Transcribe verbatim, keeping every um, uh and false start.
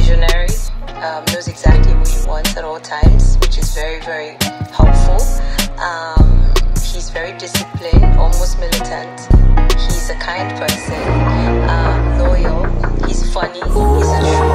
visionary, um, knows exactly what he wants at all times, which is very, very helpful. Um, he's very disciplined, almost militant. He's a kind person, um, loyal. He's funny. He's a true